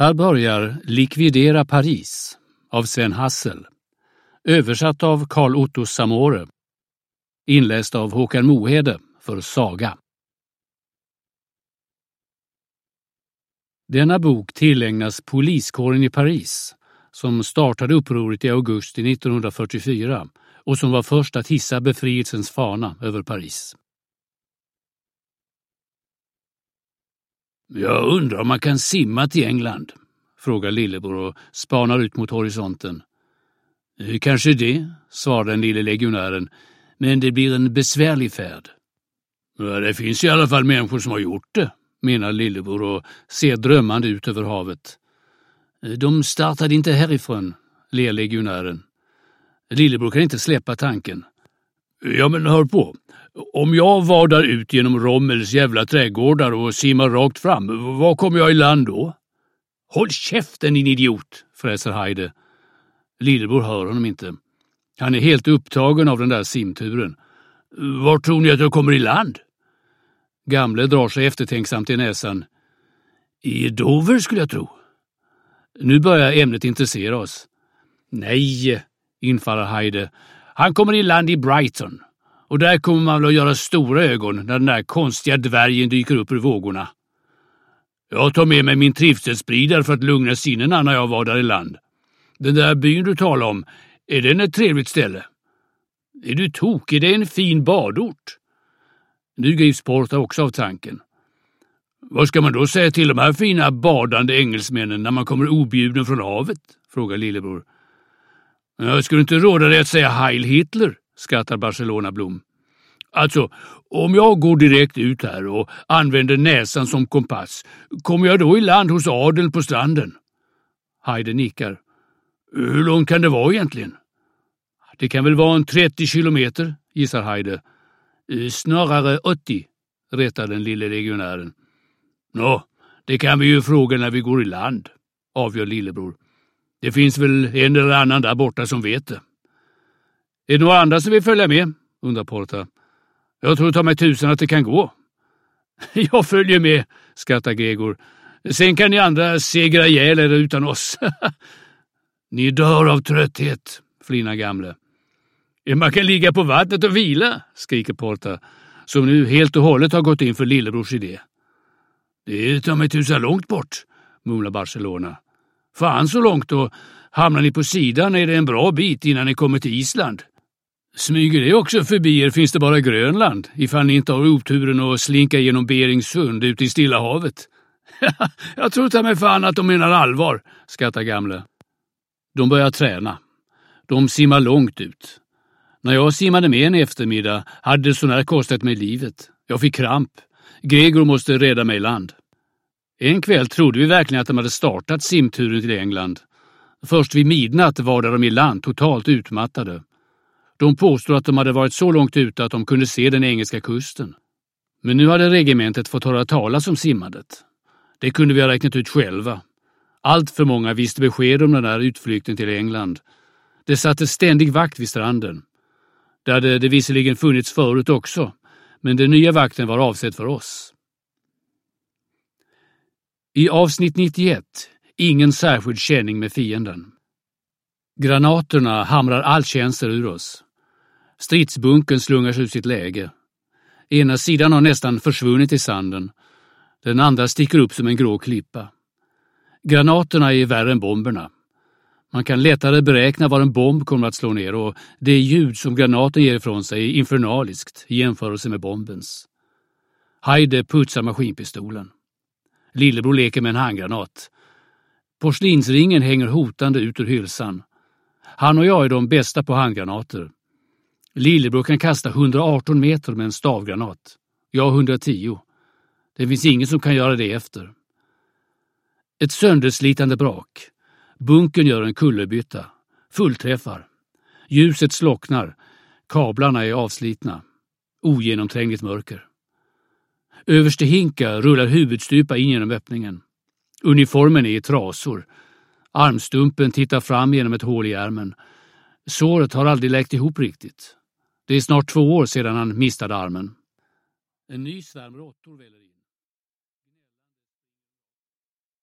Här börjar Likvidera Paris av Sven Hassel. Översatt av Carl Otto Samore. Inläst av Håkan Mohede för Saga. Denna bok tillägnas poliskåren i Paris som startade upproret i augusti 1944 och som var först att hissa befrielsens fana över Paris. Jag undrar om man kan simma till England, frågar Lillebror och spanar ut mot horisonten. Kanske det, svarar den lille legionären, men det blir en besvärlig färd. Ja, det finns i alla fall människor som har gjort det, menar Lillebror och ser drömmande ut över havet. De startade inte härifrån, ler legionären. Lillebror kan inte släppa tanken. Ja, men hör på. Om jag vadar ut genom Rommels jävla trädgårdar och simmar rakt fram, var kommer jag i land då? Håll käften, din idiot, fräser Heide. Lillebror hör honom inte. Han är helt upptagen av den där simturen. Var tror ni att jag kommer i land? Gamle drar sig eftertänksamt i näsan. I Dover skulle jag tro. Nu börjar ämnet intressera oss. Nej, infaller Heide. Han kommer i land i Brighton. Och där kommer man väl att göra stora ögon när den där konstiga dvärgen dyker upp ur vågorna. Jag tar med mig min trivselspridare för att lugna sinnena när jag var där i land. Den där byn du talar om, är den ett trevligt ställe? Är du tokig? Det är en fin badort. Nu grips Porta också av tanken. Vad ska man då säga till de här fina badande engelsmännen när man kommer objuden från havet? Frågar Lillebror. Jag skulle inte råda dig att säga Heil Hitler, skrattar Barcelona Blom. Alltså, om jag går direkt ut här och använder näsan som kompass, kommer jag då i land hos adel på stranden? Heide nickar. Hur långt kan det vara egentligen? Det kan väl vara en 30 kilometer, gissar Heide. Snarare 80, rättar den lille legionären. Nå, det kan vi ju fråga när vi går i land, avgör Lillebror. Det finns väl en eller annan där borta som vet det. Är det några andra som vill följa med? Undrar Porta. Jag tror ta mig tusen att det kan gå. Jag följer med, skrattar Gregor. Sen kan ni andra segra ihjäl er utan oss. Ni dör av trötthet, flinar gamle. Man kan ligga på vattnet och vila, skriker Porta, som nu helt och hållet har gått in för Lillebrors idé. Det tar mig tusen långt bort, mumlar Barcelona. Fan så långt, och hamnar ni på sidan är det en bra bit innan ni kommer till Island. Smyger det också förbi er finns det bara Grönland, ifall ni inte har oturen att slinka genom Beringssund ut i Stilla havet. Jag tror ta mig fan att de menar allvar, skrattar gamle. De börjar träna. De simmar långt ut. När jag simmade med en eftermiddag hade det sånär kostat mig livet. Jag fick kramp. Gregor måste rädda mig i land. En kväll trodde vi verkligen att de hade startat simturen till England. Först vid midnatt var de i land totalt utmattade. De påstod att de hade varit så långt ute att de kunde se den engelska kusten. Men nu hade regementet fått höra talas om simmandet. Det kunde vi ha räknat ut själva. Allt för många visste besked om den där utflykten till England. Det satte ständig vakt vid stranden. Där hade det visserligen funnits förut också, men den nya vakten var avsedd för oss. I avsnitt 91, ingen särskild känning med fienden. Granaterna hamrar all känsel ur oss. Stridsbunken slungar sig ur sitt läge. Ena sidan har nästan försvunnit i sanden. Den andra sticker upp som en grå klippa. Granaterna är värre än bomberna. Man kan lättare beräkna var en bomb kommer att slå ner, och det ljud som granaten ger ifrån sig är infernaliskt i jämförelse med bombens. Heide putsar maskinpistolen. Lillebror leker med en handgranat. Porslinsringen hänger hotande ut ur hylsan. Han och jag är de bästa på handgranater. Lillebror kan kasta 118 meter med en stavgranat. Jag 110. Det finns ingen som kan göra det efter. Ett sönderslitande brak. Bunken gör en kullerbytta. Fullträffar. Ljuset slocknar. Kablarna är avslitna. Ogenomträngligt mörker. Överste Hinka rullar huvudstupa in genom öppningen. Uniformen är i trasor. Armstumpen tittar fram genom ett hål i ärmen. Såret har aldrig läkt ihop riktigt. Det är snart 2 år sedan han mistade armen. En ny svärm råttor väller in.